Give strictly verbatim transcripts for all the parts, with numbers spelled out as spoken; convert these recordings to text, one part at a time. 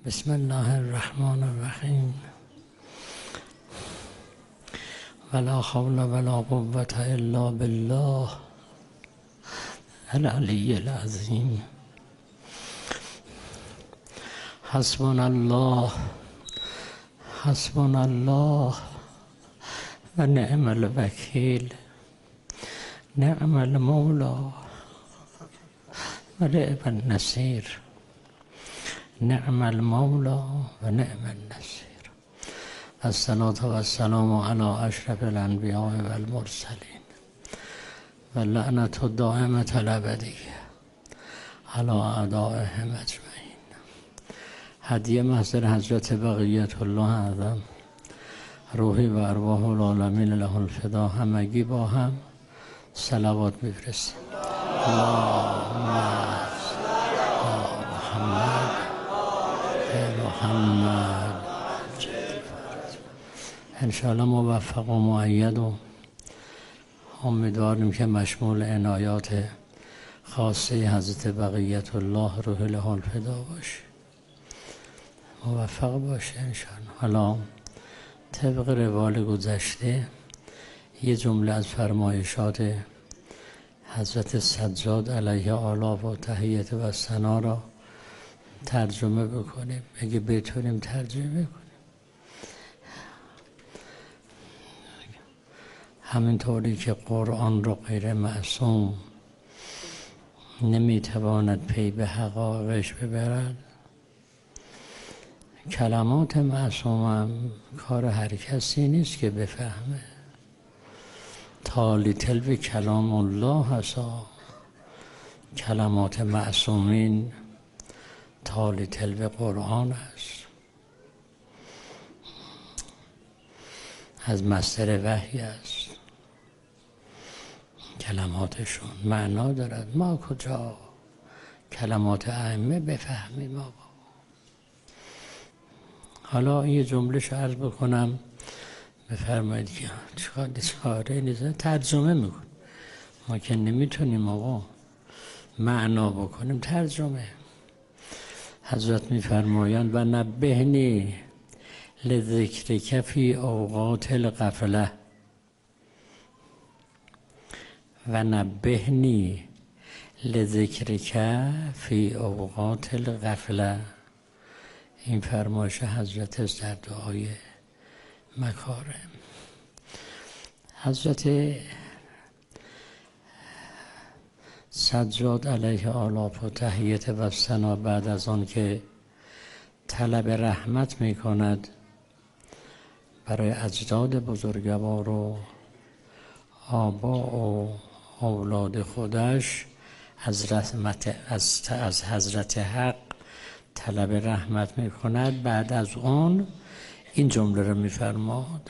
بسم الله الرحمن الرحیم. ولا حول ولا قوة الا بالله العلی العظیم. حسبنا الله حسبنا الله و نعم الوکیل، نعم المولا و نعم النصیر، نعم المولا و نعم النصیر. الصلاة و السلام علی اشرف الانبیاء و المرسلین و لعنت الدائمة الابدیة علی اعدائهم اجمعین. هدیه محضر حضرت بقیت الله اعظم، روحی و ارواح العالمین له الفدا. همگی با هم صلوات بفرستیم. اللهم محمد محمد. انشاءالله موفق و مؤید و امیدواریم که مشمول عنایات خاصه حضرت بقیت الله روح له الفدا باشه. موفق باشه انشاءالله. حالا طبق روال گذشته یه جمله از فرمایشات حضرت سجاد علیه آلا و تحیت و ثنا را ترجمه بکنیم، اگه بتونیم ترجمه کنیم. همینطوری که قرآن رو غیر معصوم نمیتواند پی به حقایقش ببرد، کلمات معصوم هم کار هر کسی نیست که بفهمه. تالی تلو کلام الله هسا، کلمات معصومین تالی تلو قرآن است، از مصدر وحی است. کلماتشون معنا دارد. ما کجا کلمات ائمه بفهمیم آقا؟ حالا یه جمله‌شو عرض بکنم، بفرمایید که چیکار چیکاره نیست ترجمه میکن. ما که نمیتونیم آقا معنا بکنیم، ترجمه. حضرت میفرمایند و نبهنی لذکرک فی اوقات الغفله، و نبهنی لذکرک فی اوقات الغفله. این فرمایش حضرت است در دعای مکارم. حضرت سجاد علیه آلاف و تحیت و ثنا بعد از آن که طلب رحمت می کند برای اجداد بزرگوار و آبا و اولاد خودش، از رحمت از, از حضرت حق طلب رحمت می کند. بعد از اون این جمله رو می فرماد: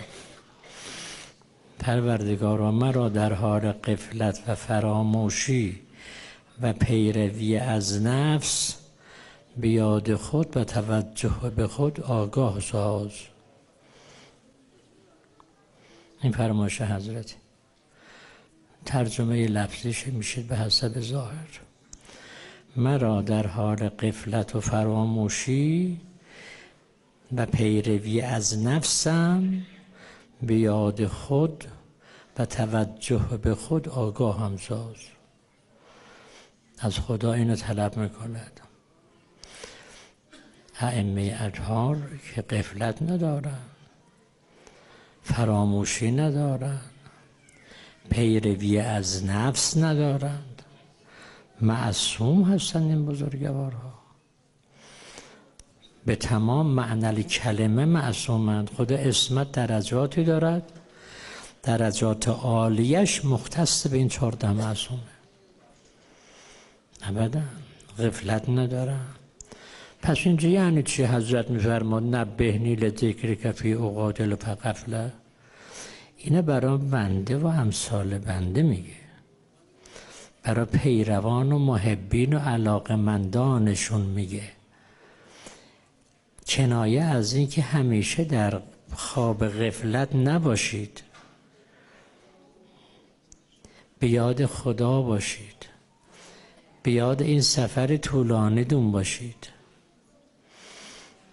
پروردگارا مرا در حال غفلت و فراموشی و پیروی از نفس به یاد خود و توجه به خود آگاه ساز. این فرمایش حضرت. ترجمه لفظیش میشه به حسب ظاهر: مرا در حال غفلت و فراموشی و پیروی از نفسم به یاد خود و توجه به خود آگاه هم ساز. از خدا اینو طلب میکند. ائمه اطهار که غفلت ندارن، فراموشی ندارن، پیروی از نفس ندارند، معصوم هستند این بزرگوارها. به تمام معنی کلمه معصومند. خود عصمت درجاتی دارد، درجات عالیش مختص به این چهارده معصومه. ابدا غفلت ندارن. پس اینجا یعنی چی؟ حضرت میفرماد نبهنی لذکرک فی اوقات الغفله. اینه برای بنده و امثال بنده میگه، برای پیروان و محبین و علاقمندانشون میگه. کنایه از این که همیشه در خواب غفلت نباشید، به یاد خدا باشید، به یاد این سفر طولانی دون باشید.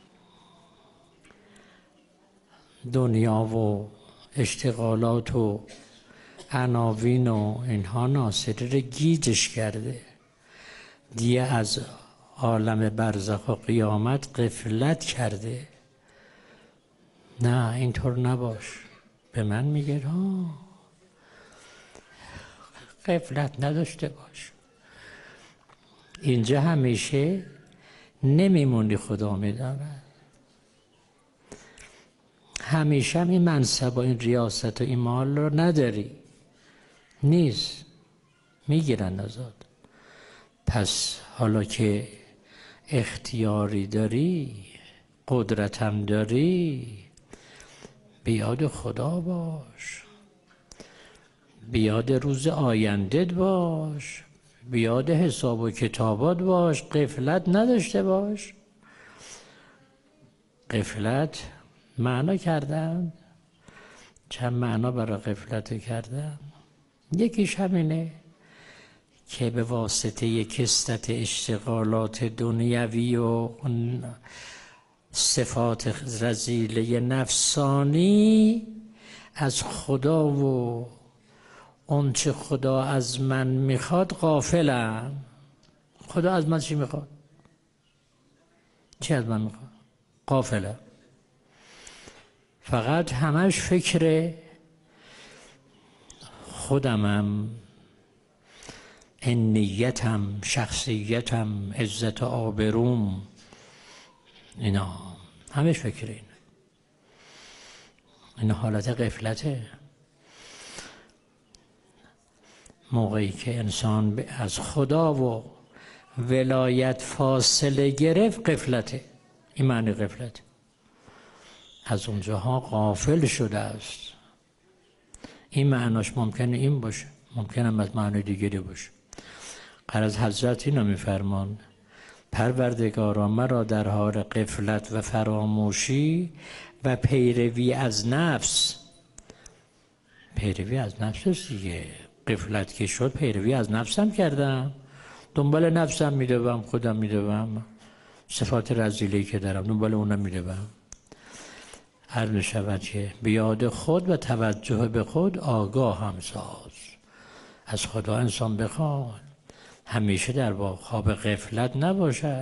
دنیا و اشتغالات و عناوین و اینها ناصری رو گیجش کرده، دیگه از عالم برزخ و قیامت غفلت کرده. نه اینطور نباش. به من میگه ها غفلت نداشته باش. اینجا همیشه نمیمونی، خدا میداند. همیشه هم این منصب و این ریاست و این مال رو نداری، نیست، میگیرن ازت. پس حالا که اختیاری داری، قدرتم داری، بیاد خدا باش، بیاد روز آینده باش، بیاد حساب و کتابات باش، غفلت نداشته باش. غفلت معنا کردن، چند معنا برای غفلت کردن. یکیش همینه که به واسطه کثرت اشتغالات دنیوی و صفات رذیله نفسانی از خدا و اون چه خدا از من میخواد غافلم. خدا از من چی میخواد؟ چی از من میخواد؟ غافلم. فقط همش فکر خودمم، انیتم، شخصیتم، عزت آبروم، اینا همش فکر اینه. این حالت غفلته. موقعی که انسان از خدا و ولایت فاصله گرفت غفلته. این معنی غفلته. از اونجاها غافل شده است. این معناش ممکنه این باشه، ممکنه هم از معنی دیگری باشه. قرض حضرت اینو میفرمان: پروردگارا مرا در حال غفلت و فراموشی و پیروی از نفس. پیروی از نفس دیگه. غفلت که شد پیروی از نفسم کردم، دنبال نفسم میدوم، خودم میدوم، صفات رذیلی که دارم دنبال اونم میدوم. عرض شود که بیاد خود و توجه به خود آگاه هم ساز. از خدا انسان بخواد همیشه در خواب غفلت نباشه،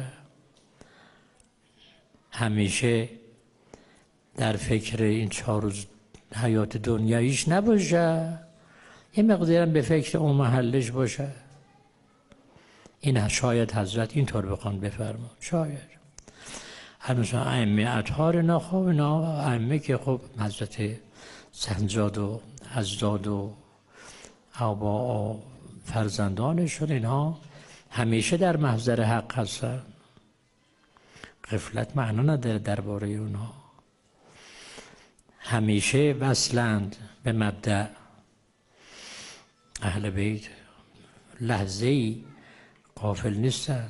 همیشه در فکر این چهار روز حیات دنیاییش نباشه، یه مقدارم به فکر اون محلش باشه. این شاید حضرت اینطور بخوان بفرما، شاید همچنان ائمه اطهار نخواه، اینا ائمه که خب حضرت سنجاد و اجداد و آبا و فرزندانشون، اینها همیشه در محضر حق هستن. غفلت معنا نداره درباره اونها. همیشه وصلند به مبدأ. اهل بیت لحظه‌ای غافل نیستن.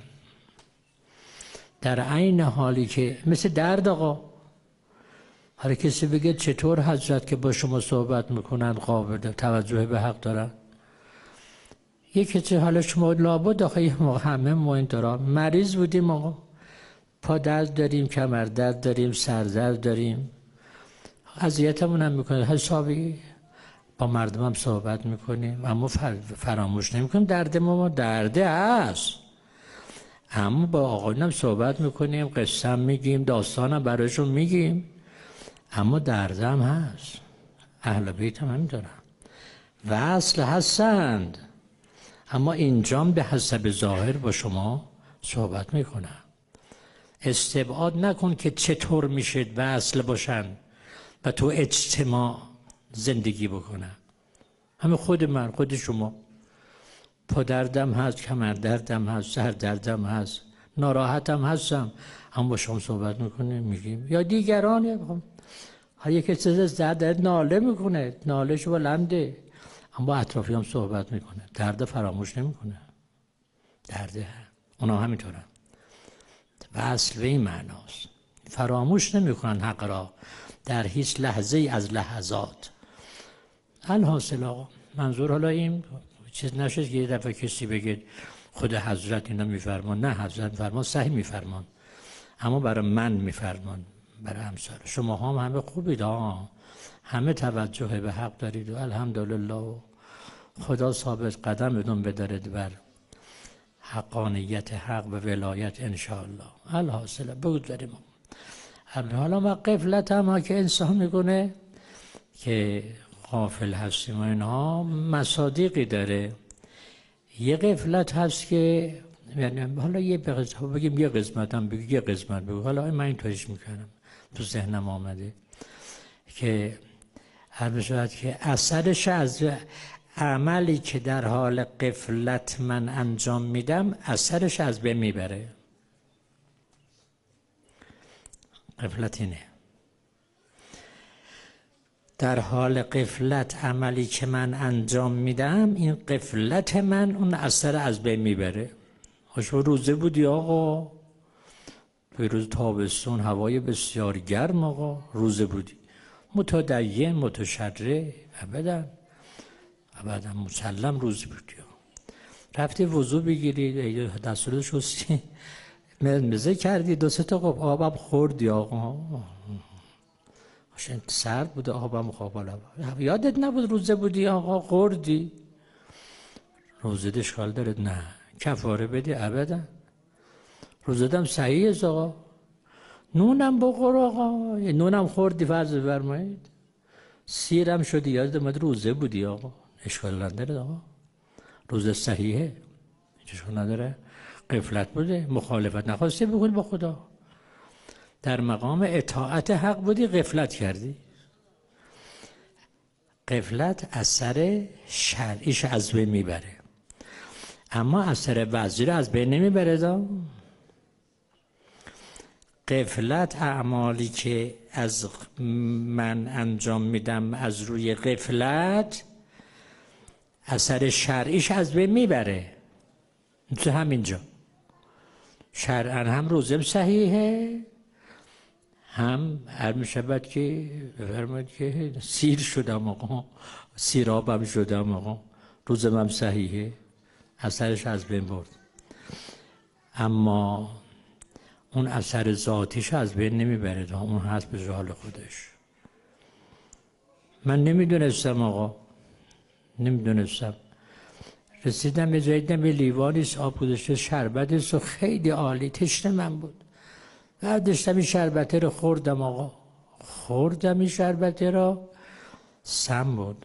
در عین حالی که مثل درد آقا، هر کسی بگه چطور حضرت که با شما صحبت میکنن قابل توجه به حق دارن؟ یکی چه حالا شما لابد آخه یه موقع همه ما این دارم مریض بودیم آقا، پا درد داریم، کمر درد داریم، سر درد داریم، اذیتمون هم میکنه. حسابی با مردم هم صحبت میکنیم اما فراموش نمیکنیم درد ما درده هست، اما با آقایون هم صحبت میکنیم، قصه هم میگیم، داستان هم برایشون میگیم، اما درد هم هست. اهل بیت هم همین دارن، وصل هستند، اما اینجام به حسب ظاهر با شما صحبت میکنن. استبعاد نکن که چطور میشه وصل باشن و تو اجتماع زندگی بکنن. همه خود من، خود شما، پا دردم هست، کمر دردم هست، سر دردم هست، ناراحتم هستم، هم با شما صحبت میکنیم میگیم، یا دیگران هر یک چیز درد درد ناله میکنه، نالهش بلنده، هم با اطرافی هم صحبت میکنه، درد فراموش نمیکنه، درده اونا همینطورن. و اصل به این معناست، فراموش نمیکنن حق را در هیچ لحظه از لحظات. الحاصل آقا منظور حالا این چیز نشد که یه دفعه کسی بگه خود حضرت اینا میفرمان، نه حضرت فرمان صحیح میفرمان، اما برای من میفرمان، برای امثال شما هم همه خوبید ها، همه توجه به حق دارید و الحمدلله خدا ثابت قدمتون بدارد بر حقانیت حق و ولایت انشاءالله. الحاصل بگذاریم. حالا ما غفلت هم که انسان میکنه که غافل هستیم و اینها مصادیقی داره. یه غفلت هست که یعنی حالا یه بگیم یه قسمت هم بگیم یه قسمت بگیم، حالا من اینطوریش میکنم تو ذهنم آمده که هر بشود که اثرش از عملی که در حال غفلت من انجام میدم اثرش از بین میبره. غفلت اینه، در حال غفلت عملی که من انجام میدم این غفلت من اون اثر از بین میبره. شما روزه بودی آقا، توی روز تابستون هوای بسیار گرم آقا، روزه بودی متدین متشرع ابدا ابدا مسلم روزه بودی، رفتی وضو بگیری دستور شستی مزه کردی دو سه تا آبم خوردی آقا، سرد بوده آبم خواب، یادت نبود روزه بودی آقا خوردی، روزه اشکال دارد؟ نه کفاره بدی ابدا، روزه دم صحیح است آقا. نونم بخور آقا، نونم خوردی فرض بفرمایید، سیرم شدی یادت اومد روزه بودی آقا، اشکال نداره آقا، روزه صحیحه، اشکال نداره. غفلت بوده، مخالفت نخواستی بکنی با خدا، در مقام اطاعت حق بودی غفلت کردی. غفلت اثر شرعیش از بین میبره، اما اثر وضعی رو از بین نمیبره دا. غفلت اعمالی که از من انجام میدم از روی غفلت اثر شرعیش از بین میبره. تو همینجا شرعاً هم روزم صحیحه، هم هر میشود که بفرمایید که سیر شدم آقا، سیرابم شدم آقا، روزم هم صحیحه، اثرش از بین برد. اما اون اثر ذاتیش از بین نمیبره، اون هست به حال خودش. من نمیدونستم آقا، نمیدونستم، رسیدم به جایی دیدم یه لیوانیست آب گذاشته شربتیست و خیلی عالی، تشنه من بود، برداشتم این شربته رو خوردم آقا، خوردم این شربته رو، سم بود.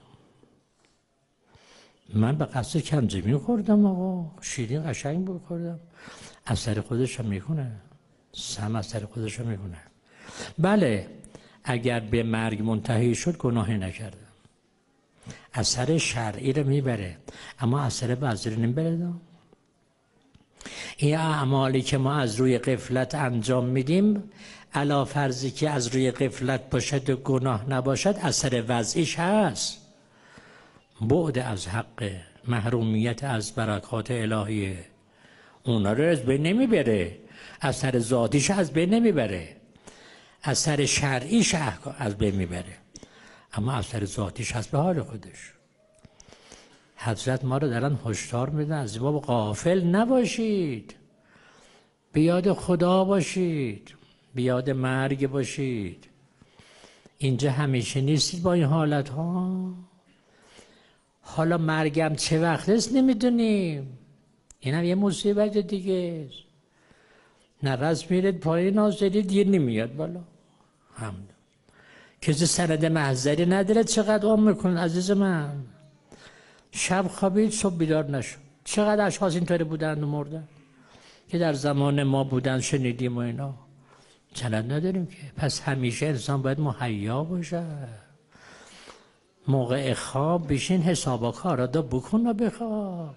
من به قصد کمزمی خوردم آقا، شیرین قشنگ بود خوردم، اثر خودش هم میکنه، سم اثر خودش هم میکنه. بله اگر به مرگ منتهی شد گناهی نکردم، اثر شرعی رو میبره اما اثر وضعی رو نمیبره. این اعمالی که ما از روی غفلت انجام میدیم علی فرضی که از روی غفلت باشد و گناه نباشد اثر وضعیش هست، بعد از حق، محرومیت از برکات الهیه، اونا رو از بین نمیبره، اثر ذاتیش از بین نمیبره، اثر شرعیش از بین میبره اما اثر ذاتیش هست به حال خودش. حضرت ما رو دارن هشدار میدن از این باب غافل نباشید، بیاد خدا باشید، بیاد مرگ باشید. اینجا همیشه نیستید با این حالت ها. حالا مرگم چه وقت است نمیدونیم، این هم یه مصیبت دیگه است. نفس میرید پایین نازدید دیگه نمیاد بالا. همون کسی سند محضری نداره چقدر عمر میکنن عزیز من، شب خوابید صبح بیدار نشد. چقدر اشخاص اینطوری بودن و مردن که در زمان ما بودن شنیدیم و اینا، چند نداریم که. پس همیشه انسان باید مهیا باشه، موقع خواب بشین حسابا کارا دا بکن و بخواب.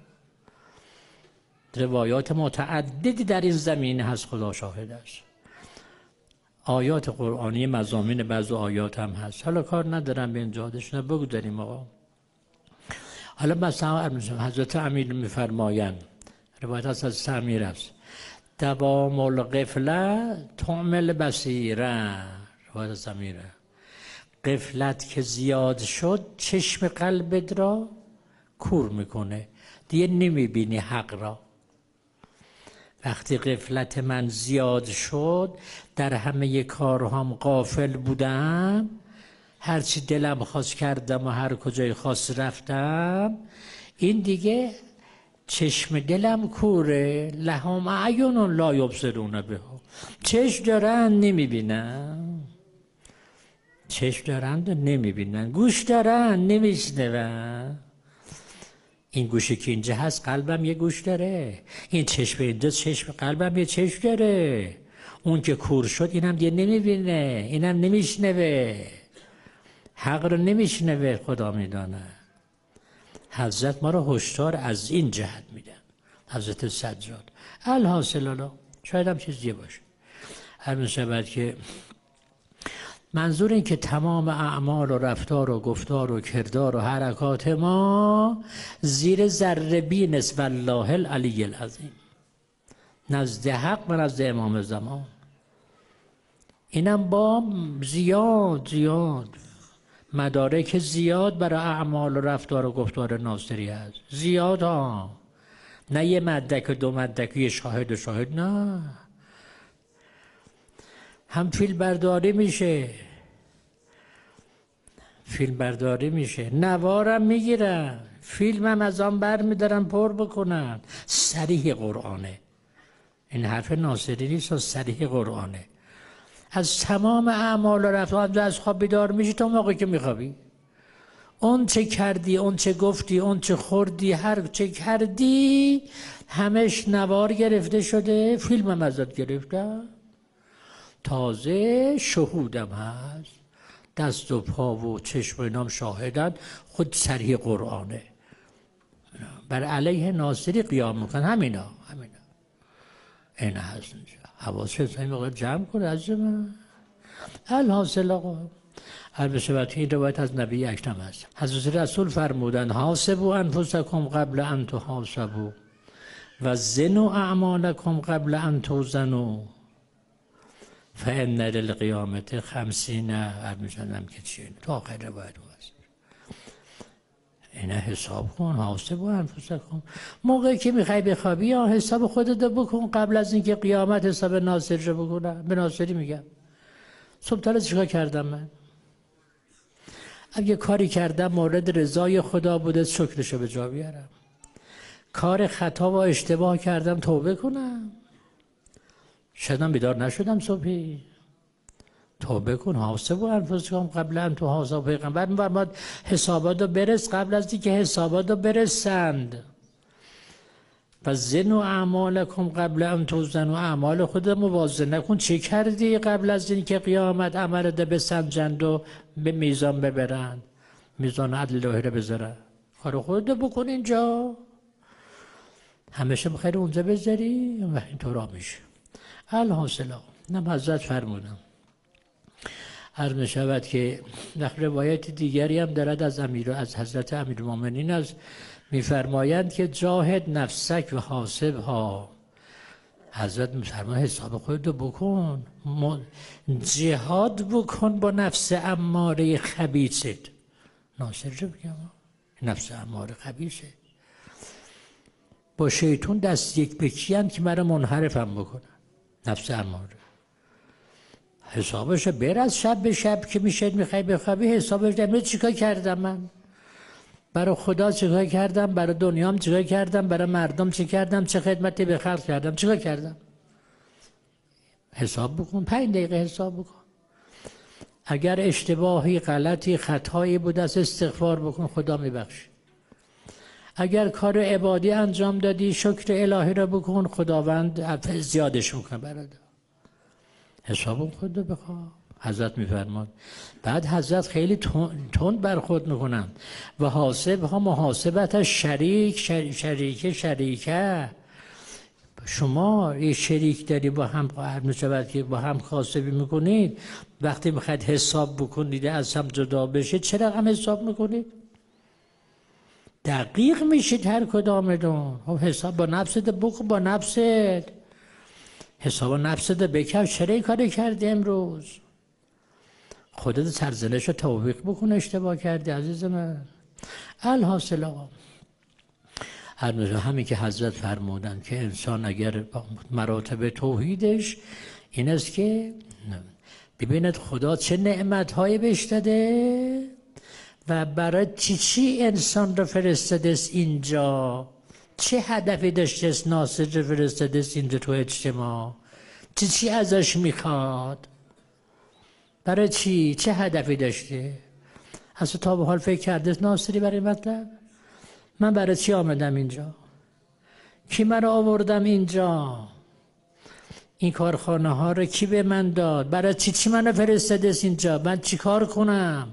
روایات متعددی در این زمینه هست، خدا شاهد است. آیات قرآنی مضامین بعض آیات هم هست، حالا کار ندارم به اینجا داشتن بگذاریم آقا. حالا مثلا حضرت امیر میفرمایند، روایت هست از امیر است، دوام الغفله تعمل بصیره، روایت از امیره، غفلت که زیاد شد چشم قلبت را کور میکنه، دیگه نمیبینی حق را. وقتی غفلت من زیاد شد، در همه کارهام غافل بودم، هرچی دلم خواست کردم و هر کجای خواست رفتم، این دیگه چشم دلم کوره. لهم اعین لا یبصرون بها، چشم دارن نمیبینن، چشم دارن نمیبینن، گوش دارن نمیشنون. این گوشی که اینجا هست قلبم یه گوش داره، این چشم اینجا چشم قلبم یه چشم داره. اون که کور شد اینم دیگه نمیبینه، اینم نمیشنوه، حق رو نمیشنوه، خدا میدانه. حضرت ما رو هشدار از این جهت میدن، حضرت سجاد. الحاصل الله شاید هم چیز دیگه باشه. هر میشود که منظور این که تمام اعمال و رفتار و گفتار و کردار و حرکات ما زیر ذره بین است والله العلی العظیم، نزد حق و نزد امام زمان. اینم با زیاد زیاد مدارک زیاد برای اعمال و رفتار و گفتار ناصری هست، زیاد ها، نه یه مدرک و دو مدرک، یه شاهد و شاهد، نه. هم فیلم برداری میشه، فیلم برداری میشه، نوارم میگیرن، فیلمم از آن بر میدارن پر بکنن. صریح قرآنه، این حرف ناصری نیست، صریح قرآنه. از تمام اعمال و رفتار از خواب بیدار میشی تا موقعی که میخوابی، اون چه کردی، اون چه گفتی، اون چه خوردی، هر چه کردی همش نوار گرفته شده، فیلمم ازت گرفتن. تازه شهودم هست، دست و پا و چشم و اینام شاهدن، خود صریح قرآنه. بر علیه ناصری قیام میکن، همینا همینا این هست. اینجا حواست این موقع جمع کنه از من. الحاصل آقا البته این روایت از نبی اکرم هست. حضرت رسول فرمودند حاسبوا انفسکم قبل ان تحاسبوا و زنوا اعمالکم قبل ان توزنوا فان للقیامة خمسین. میشنم که چیه تو آخر روایت هست. اینا حساب کن، حاسبوا انفسکم. موقعی که میخوای بخوابی یا حساب خودت بکن قبل از اینکه قیامت حساب ناصری رو بکنم. به ناصری میگم صبح تا چیکار کردم من؟ اگه کاری کردم مورد رضای خدا بوده شکرشو به جا بیارم، کار خطا و اشتباه کردم توبه کنم، شدم بیدار نشدم صبحی، توبه کن. حاسبوا انفسکم قبل ان تحاسبوا. پیغمبر می‌فرماد حسابات رو برس قبل از اینکه حسابات رو برسند. و زنوا اعمالکم قبل ان توزنوا. اعمال خود موازنه کن، چه کردی قبل از اینکه قیامت عملت بسنجند و به میزان ببرند، میزان عدل الهی رو بذارن. کار خودت بکن اینجا، همیشه بخیر اونجا بذاری و اینطورا میشه. الحاصل نم حضرت فرمودم عرض می‌شود که در روایت دیگری هم دارد از امیر از حضرت امیرالمومنین از می‌فرمایند که جاهد نفسک و حاسبها. حضرت می‌فرمایند حساب خودت بکن، جهاد بکن با نفس اماره خبیثت. ناصر رو بگم نفس اماره خبیثه، با شیطان دست یک بکیان که مرا منحرفم بکنه. نفس اماره حسابش بر از شب به شب که میشه میخوای بخوابی، حسابش در چیکار کردم من، برای خدا چیکار کردم، برای دنیام چیکار کردم، برای مردم چیکار کردم، چه خدمتی به خلق کردم، چیکار کردم. حساب بکن، پنج دقیقه حساب بکن. اگر اشتباهی، غلطی، خطایی بود از استغفار بکن، خدا میبخشه. اگر کار عبادی انجام دادی شکر الهی را بکن، خداوند زیادش میکنه برات. حساب خود رو بخواه. حضرت میفرماد. بعد حضرت خیلی تند برخورد میکنن و حاسب ها محاسبت شریک شر... شریک شریکه. شما یه شریک داری با هم قرار میشود که با هم خاصبی میکنید، وقتی میخواید حساب بکنید از هم جدا بشه چه رقم حساب میکنید؟ دقیق میشید هر کدامتون. حساب با نفست بکن، با نفست حساب نفست بکن. چرا این کاری کردی امروز؟ خودت سرزنش رو توبیق بکن اشتباه کردی عزیز من. الحاصل آقا همین که حضرت فرمودن که انسان اگر مراتب توحیدش این است که ببیند خدا چه نعمت‌هایی بهش داده و برای چی چی انسان رو فرستاده است اینجا، چه هدفی داشته است ناصر رو فرستاده است اینجا تو اجتماع، چی چی ازش میخواد، برای چی، چه هدفی داشته. اصلا تا به حال فکر کرده ناصری برای مطلب من برای چی آمدم اینجا، کی من آوردم اینجا، این کارخانه ها رو کی به من داد، برای چی چی منو فرستاده است اینجا، من چی کار کنم.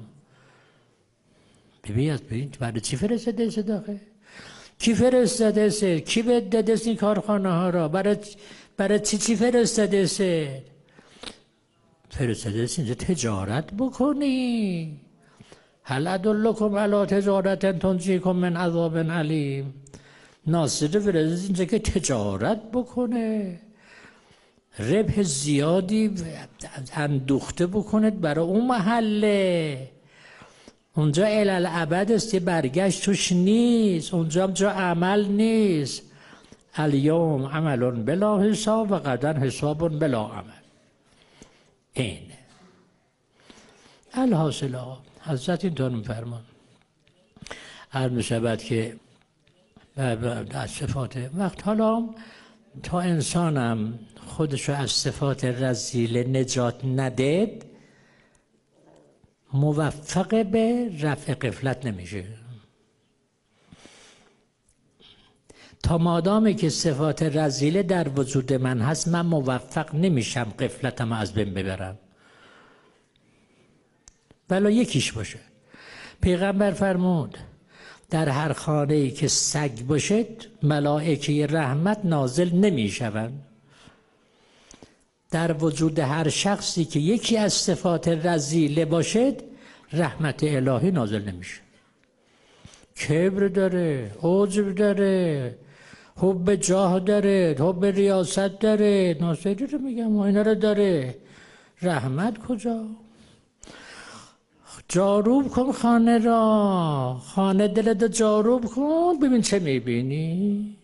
ببین ببین برای چی فرستاده است داخل، کی فرستاده است، کی به داده است این کارخانه ها را، برای برای چی چی فرستاده است. فرستاده است اینجا تجارت بکنی. هل ادلکم علی تجارت تنجیکم من عذاب علیم. ناصر فرستاده اینجا که تجارت بکنه، ربح زیادی اندوخته بکنید برای اون محله. اونجا الالعبد است، یه برگشت توش نیست، اونجا جا عمل نیست. الیوم عمل بلا حساب و غدا حساب بلا عمل. این الحاصل حضرت اینطور میفرمان. عرض می‌شود که از صفات وقت حالا تا انسانم خودشو از صفات رذیله نجات ندید موفق به رفع غفلت نمیشه. تا مادامی که صفات رذیله در وجود من هست من موفق نمیشم غفلتم از بین ببرم، ولی یکیش باشه. پیغمبر فرمود در هر خانه‌ای که سگ باشد ملائکه رحمت نازل نمیشوند. در وجود هر شخصی که یکی از صفات رذیله باشد رحمت الهی نازل نمیشه. کبر داره، عجب داره، حب جاه داره، حب ریاست داره، ناصری رو میگم اینا رو داره، رحمت کجا؟ جاروب کن خانه را، خانه دلت جاروب کن ببین چه میبینی.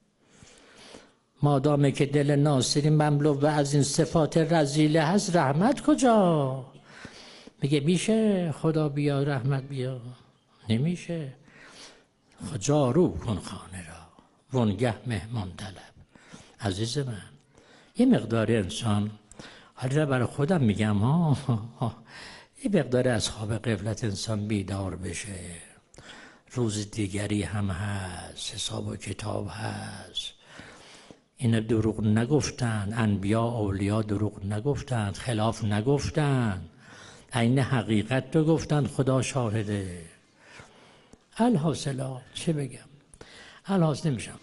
مادامی که دل ناصری مملو و از این صفات رذیله هست رحمت کجا؟ میگه میشه خدا بیا رحمت بیا؟ نمیشه. جاروب کن خانه را وانگه مهمان طلب. عزیز من یه مقداری انسان، حالا برای خودم میگم ها, ها یه مقداری از خواب غفلت انسان بیدار بشه. روز دیگری هم هست، حساب و کتاب هست. اینا دروغ نگفتن، انبیا اولیا دروغ نگفتن، خلاف نگفتن، عین حقیقت رو گفتن، خدا شاهده. الحاصل چه بگم، الحاصل نمیشم.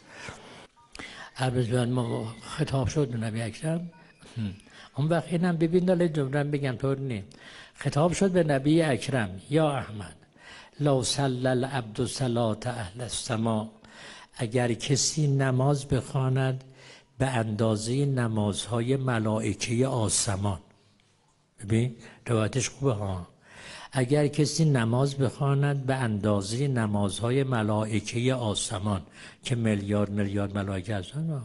البته ما خطاب شد به نبی اکرم، اون وقت اینم ببین داله جمرم بگم طور نیم. خطاب شد به نبی اکرم یا احمد لو صلی العبد صلاة اهل السماء، اگر کسی نماز بخواند به اندازه نمازهای ملائکه آسمان. ببین روایتش خوبه ها. اگر کسی نماز بخواند به اندازه نمازهای ملائکه آسمان که میلیارد میلیارد ملائکه هستند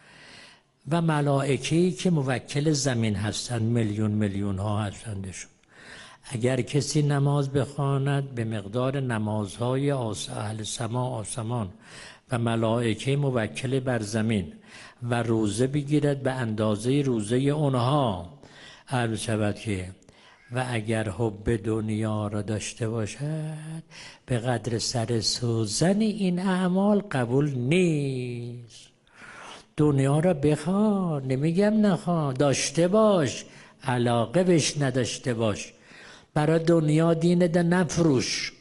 و ملائکه‌ای که موکل زمین هستند میلیون میلیون ها هستندشون، اگر کسی نماز بخواند به مقدار نمازهای اهل سما آسمان و ملائکه موکل بر زمین و روزه بگیرد به اندازه روزه اونها، عرض شود که و اگر حب دنیا را داشته باشد به قدر سر سوزن این اعمال قبول نیست. دنیا را بخواه، نمیگم نخواه، داشته باش، علاقه بهش نداشته باش. برای دنیا دین ده نفروش،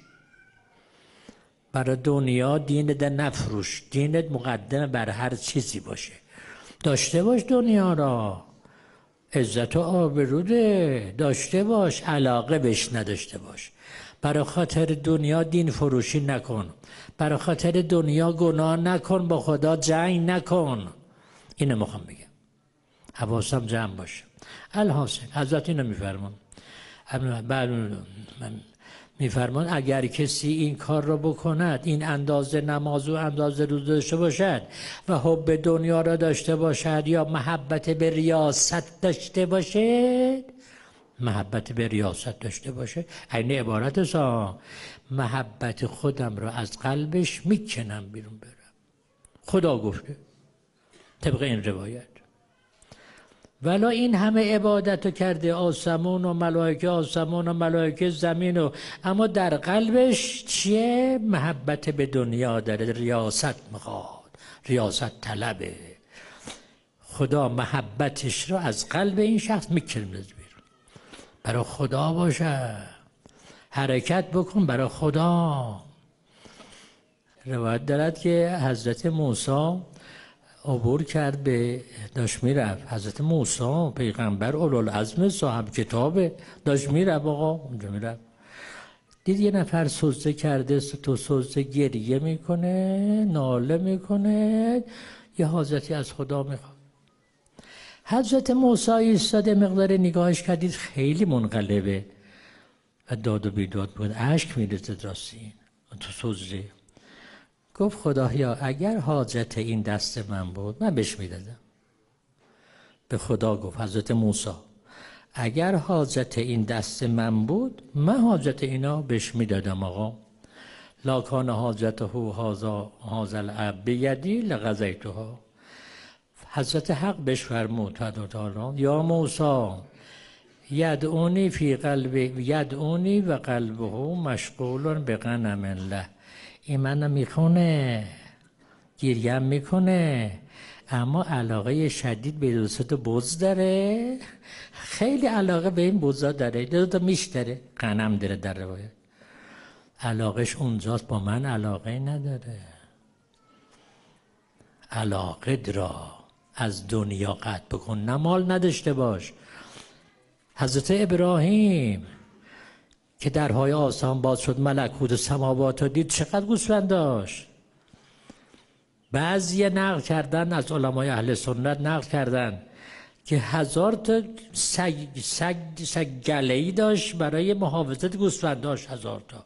برای دنیا دین ده نفروش. دینت مقدم بر هر چیزی باشه. داشته باش دنیا را، عزت و آبرو ده، داشته باش، علاقه بهش نداشته باش. برای خاطر دنیا دین فروشی نکن، برای خاطر دنیا گناه نکن، با خدا جنگ نکن. اینو میخوام بگم، حواسم جمع باشه. الحاصل حضرت اینو میفرمان. بعد میفرمان اگر کسی این کار را بکند، این اندازه نماز و اندازه روزه داشته باشد و حب دنیا را داشته باشد یا محبت به ریاست داشته باشد، محبت به ریاست داشته باشه، این عبارت سا محبت خودم را از قلبش میکنم بیرون برم. خدا گفته طبق این روایت. ولی این همه عبادت رو کرده، آسمون و ملائکه آسمون و ملائکه زمین و، اما در قلبش چیه؟ محبت به دنیا داره، ریاست میخواد، ریاست طلبه. خدا محبتش رو از قلب این شخص میکنه بیرون. برای خدا باشه، حرکت بکن برای خدا. روایت دارد که حضرت موسی عبور کرد، به داشت میرفت. حضرت موسی پیغمبر اولوالعزم صاحب کتابه، داشت میرفت آقا اونجا میرفت، دید یه نفر سجده کرده، تو سجده گریه میکنه، ناله میکنه، یه حاجتی از خدا میخواد. حضرت موسی ایستاده، مقدار نگاهش کردید خیلی منقلبه و داد و بیداد بود، اشک میریزه راستی تو سجده. گفت خدایا اگر حاجت این دست من بود من بهش میدادم. به خدا گفت حضرت موسی اگر حاجت این دست من بود من حاجت اینا بهش میدادم آقا. لا کان حاجته هذا هذا العبد بیدی لقضیتها. حضرت حق بهش فرمود تعالی یا موسی یدعونی فی قلبی یدعونی و قلبه مشغول به غنم الله. این منو میخونه، گریم میکنه، اما علاقه شدید به دوست بز داره، خیلی علاقه به این بزا داره، دوتا میش داره، غنم داره در روایت. علاقش اونجاست، با من علاقه نداره. علاقه را از دنیا قطع بکن، نه مال نداشته باش. حضرت ابراهیم که درهای آسمان باز شد، ملکوت سماوات رو دید، چقدر گوسفند داشت. بعضی نقل کردن از علمای اهل سنت، نقل کردن که هزار تا سگ سگ سگ گله‌ای داشت برای محافظت گوسفند، داشت هزار تا.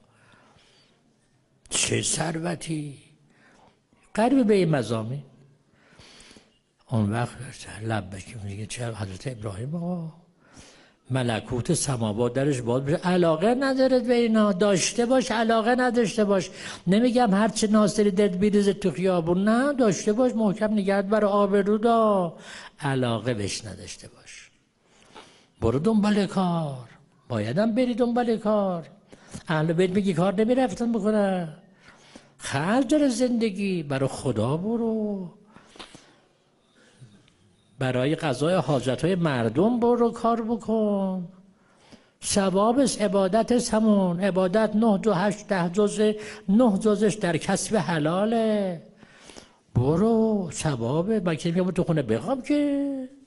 چه ثروتی قریب به این مضامین. اون وقت لبک میگه چه حضرت ابراهیم آقا ملکوت سماوات درش باز بشه، علاقه نداره به اینا، داشته باش علاقه نداشته باش. نمیگم هرچه ناصری دلت بیریزه تو خیابون، نه، داشته باش محکم نگرد برای آبرو دا، علاقه بهش نداشته باش. برو دنبال کار، بایدم بری دنبال کار. اهل بیت میگی کار نمیرفتن بکنه، خرج داره زندگی، برای خدا برو، برای قضای حاجتهای مردم برو کار بکن. ثوابش عبادت همون عبادت نه دو هشت ده جزه، نه جزش در کسب حلاله. برو ثوابه. با که میگم تو خونه بخواب که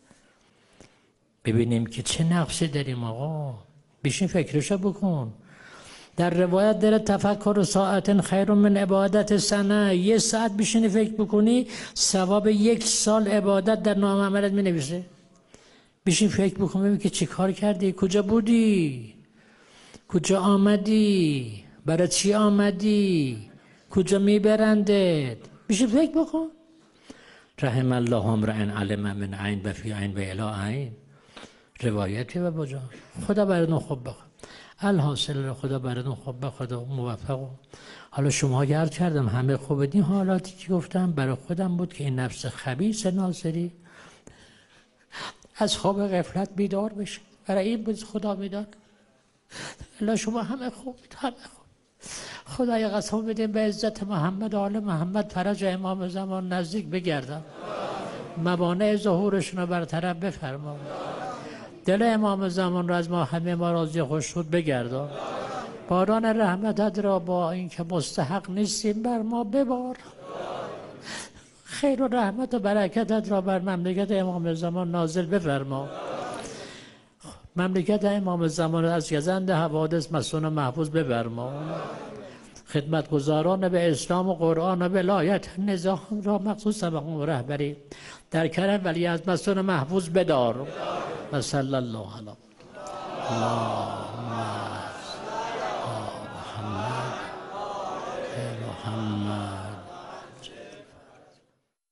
ببینیم که چه نقصی داریم آقا. بشین فکرشو بکن. در روایت داره تفکر ساعت خیر من عبادت سنه. یه ساعت بشینی فکر بکنی ثواب یک سال عبادت در نامه عملت می نویسه. بشین فکر بکن ببین که چی کار کردی، کجا بودی، کجا آمدی، برای چی آمدی، کجا میبرندت. بشین فکر بکن. رحم الله امرئ علم من عین و فی عین و الی عین. روایتی و بجا خدا براتون خوب بخواد. الحاصل خدا براتون خوب بخواد و موفق. حالا شما یاد کردم همه خوب این حالاتی که گفتم برای خودم بود که این نفس خبیث ناصری از خواب غفلت بیدار بشه. برای این بود خدا بیدار. الا شما همه خوب، همه خوب. خدای قسم بدیم به عزت محمد آل محمد فرج امام زمان نزدیک بگردم، موانع ظهورشون رو برطرف بفرما، دل امام زمان را از ما همه ما راضی خوش شد بگردان، باران رحمتت را با اینکه مستحق نیستیم بر ما ببار، خیر و رحمت و برکتت را بر مملکت امام زمان نازل بفرما. مملکت امام زمان از گزند حوادث مسون و محفوظ بفرما. خدمتگزاران به اسلام و قرآن و ولایت نظام را مخصوص سبقون و رهبری در کرم ولی از مسون محفوظ بدار. و صلی الله علیه آمین.